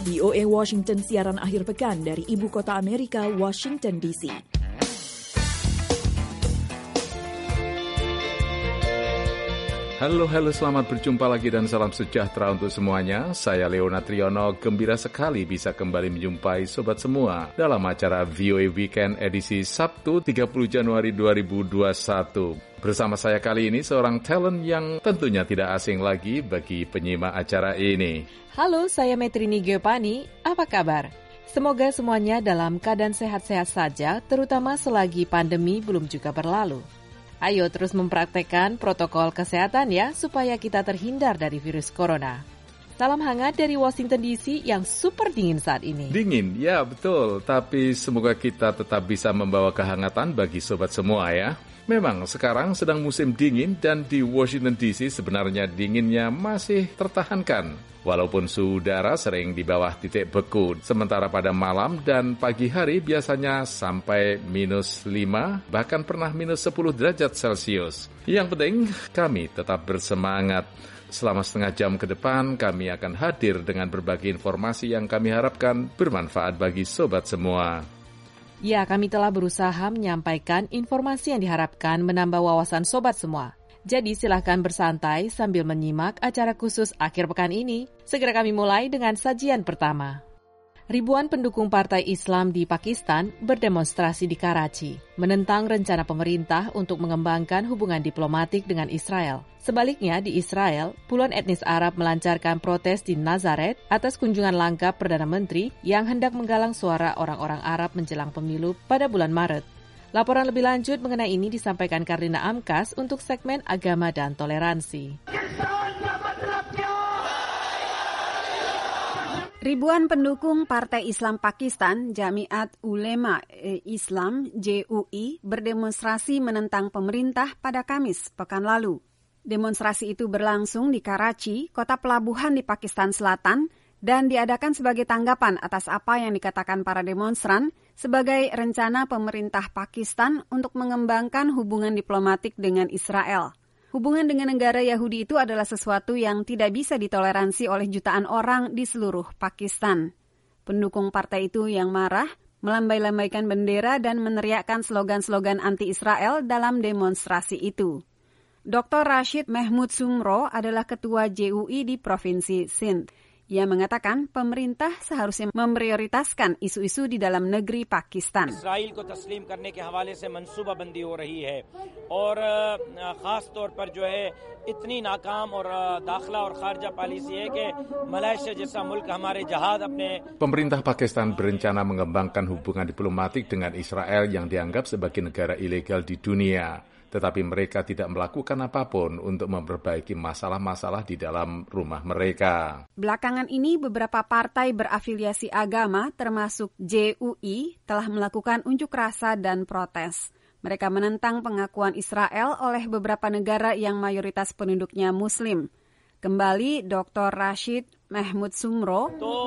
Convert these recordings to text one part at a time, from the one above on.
VOA Washington siaran akhir pekan dari Ibu Kota Amerika, Washington DC. Halo, selamat berjumpa lagi dan salam sejahtera untuk semuanya. Saya Leona Triono, gembira sekali bisa kembali menjumpai sobat semua dalam acara VOA Weekend edisi Sabtu 30 Januari 2021. Bersama saya kali ini seorang talent yang tentunya tidak asing lagi bagi penyimak acara ini. Halo, saya Metrini Geopani. Apa kabar? Semoga semuanya dalam keadaan sehat-sehat saja, terutama selagi pandemi belum juga berlalu. Ayo terus mempraktekkan protokol kesehatan ya, supaya kita terhindar dari virus corona. Salam hangat dari Washington DC yang super dingin saat ini. Dingin, ya betul. Tapi semoga kita tetap bisa membawa kehangatan bagi sobat semua ya. Memang sekarang sedang musim dingin dan di Washington DC sebenarnya dinginnya masih tertahankan. Walaupun suhu udara sering di bawah titik beku, sementara pada malam dan pagi hari biasanya sampai -5, bahkan pernah -10 derajat Celcius. Yang penting, kami tetap bersemangat. Selama setengah jam ke depan, kami akan hadir dengan berbagai informasi yang kami harapkan bermanfaat bagi sobat semua. Ya, kami telah berusaha menyampaikan informasi yang diharapkan menambah wawasan sobat semua. Jadi silahkan bersantai sambil menyimak acara khusus akhir pekan ini. Segera kami mulai dengan sajian pertama. Ribuan pendukung Partai Islam di Pakistan berdemonstrasi di Karachi, menentang rencana pemerintah untuk mengembangkan hubungan diplomatik dengan Israel. Sebaliknya, di Israel, puluhan etnis Arab melancarkan protes di Nazareth atas kunjungan langka Perdana Menteri yang hendak menggalang suara orang-orang Arab menjelang pemilu pada bulan Maret. Laporan lebih lanjut mengenai ini disampaikan Karlina Amkas untuk segmen Agama dan Toleransi. Ribuan pendukung Partai Islam Pakistan, Jamiat Ulema Islam (JUI) berdemonstrasi menentang pemerintah pada Kamis pekan lalu. Demonstrasi itu berlangsung di Karachi, kota pelabuhan di Pakistan Selatan, dan diadakan sebagai tanggapan atas apa yang dikatakan para demonstran sebagai rencana pemerintah Pakistan untuk mengembangkan hubungan diplomatik dengan Israel. Hubungan dengan negara Yahudi itu adalah sesuatu yang tidak bisa ditoleransi oleh jutaan orang di seluruh Pakistan. Pendukung partai itu yang marah melambai-lambaikan bendera dan meneriakkan slogan-slogan anti-Israel dalam demonstrasi itu. Dr. Rashid Mahmud Sumro adalah ketua JUI di Provinsi Sindh. Ia mengatakan pemerintah seharusnya memprioritaskan isu-isu di dalam negeri Pakistan. Israel को तस्लीम करने के हवाले से मंसूबाबंदी हो रही है और खास तौर पर जो है इतनी नाकाम और दाखिला और खारजा पॉलिसी है कि मलेशिया जैसा मुल्क हमारे जहाज अपने. Pemerintah Pakistan berencana mengembangkan hubungan diplomatik dengan Israel yang dianggap sebagai negara ilegal di dunia. Tetapi mereka tidak melakukan apapun untuk memperbaiki masalah-masalah di dalam rumah mereka. Belakangan ini beberapa partai berafiliasi agama termasuk JUI telah melakukan unjuk rasa dan protes. Mereka menentang pengakuan Israel oleh beberapa negara yang mayoritas penduduknya Muslim. Kembali Dr. Rashid Mahmud Sumro.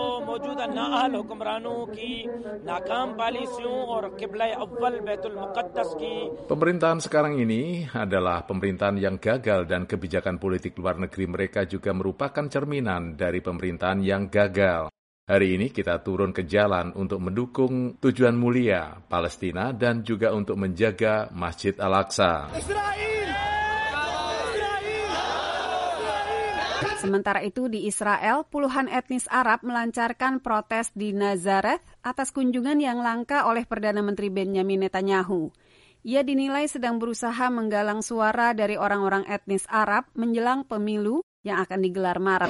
Pemerintahan sekarang ini adalah pemerintahan yang gagal dan kebijakan politik luar negeri mereka juga merupakan cerminan dari pemerintahan yang gagal. Hari ini kita turun ke jalan untuk mendukung tujuan mulia Palestina dan juga untuk menjaga Masjid Al-Aqsa. Sementara itu di Israel, puluhan etnis Arab melancarkan protes di Nazareth atas kunjungan yang langka oleh Perdana Menteri Benjamin Netanyahu. Ia dinilai sedang berusaha menggalang suara dari orang-orang etnis Arab menjelang pemilu yang akan digelar Maret.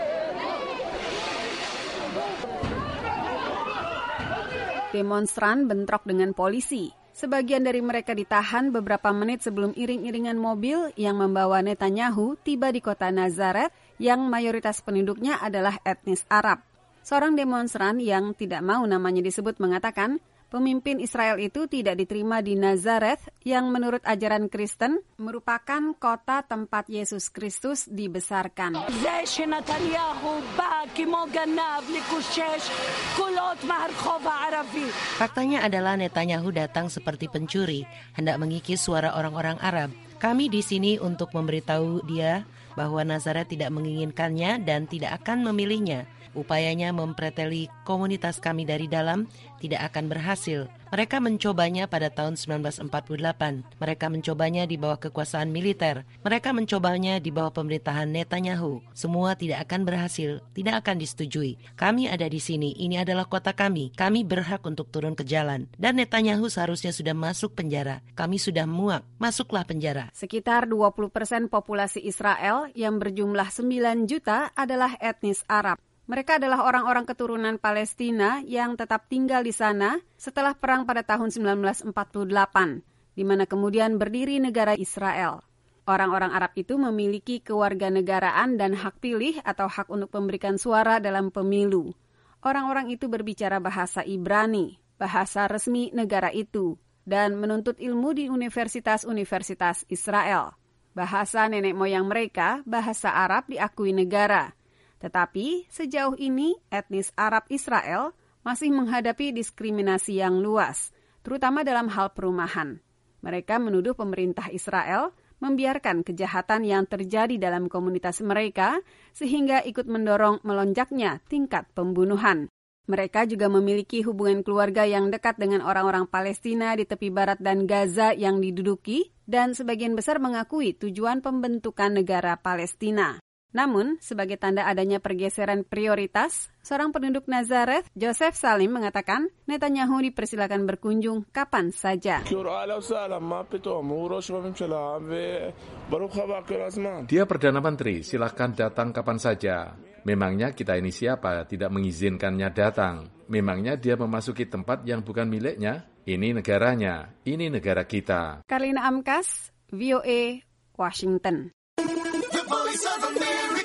Demonstran bentrok dengan polisi. Sebagian dari mereka ditahan beberapa menit sebelum iring-iringan mobil yang membawa Netanyahu tiba di kota Nazareth yang mayoritas penduduknya adalah etnis Arab. Seorang demonstran yang tidak mau namanya disebut mengatakan pemimpin Israel itu tidak diterima di Nazareth yang menurut ajaran Kristen merupakan kota tempat Yesus Kristus dibesarkan. Faktanya adalah Netanyahu datang seperti pencuri, hendak mengikis suara orang-orang Arab. Kami di sini untuk memberitahu dia bahwa Nazaret tidak menginginkannya dan tidak akan memilihnya. Upayanya mempreteli komunitas kami dari dalam tidak akan berhasil. Mereka mencobanya pada tahun 1948. Mereka mencobanya di bawah kekuasaan militer. Mereka mencobanya di bawah pemerintahan Netanyahu. Semua tidak akan berhasil, tidak akan disetujui. Kami ada di sini, ini adalah kota kami. Kami berhak untuk turun ke jalan. Dan Netanyahu seharusnya sudah masuk penjara. Kami sudah muak, masuklah penjara. Sekitar 20% populasi Israel yang berjumlah 9 juta adalah etnis Arab. Mereka adalah orang-orang keturunan Palestina yang tetap tinggal di sana setelah perang pada tahun 1948, di mana kemudian berdiri negara Israel. Orang-orang Arab itu memiliki kewarganegaraan dan hak pilih atau hak untuk memberikan suara dalam pemilu. Orang-orang itu berbicara bahasa Ibrani, bahasa resmi negara itu, dan menuntut ilmu di universitas-universitas Israel. Bahasa nenek moyang mereka, bahasa Arab, diakui negara. Tetapi sejauh ini etnis Arab Israel masih menghadapi diskriminasi yang luas, terutama dalam hal perumahan. Mereka menuduh pemerintah Israel membiarkan kejahatan yang terjadi dalam komunitas mereka sehingga ikut mendorong melonjaknya tingkat pembunuhan. Mereka juga memiliki hubungan keluarga yang dekat dengan orang-orang Palestina di tepi barat dan Gaza yang diduduki dan sebagian besar mengakui tujuan pembentukan negara Palestina. Namun, sebagai tanda adanya pergeseran prioritas, seorang penduduk Nazaret, Joseph Salim, mengatakan Netanyahu dipersilakan berkunjung kapan saja. Dia Perdana Menteri, silakan datang kapan saja. Memangnya kita ini siapa tidak mengizinkannya datang? Memangnya dia memasuki tempat yang bukan miliknya? Ini negaranya, ini negara kita. Karlina Amkas, VOA, Washington. Voice of America.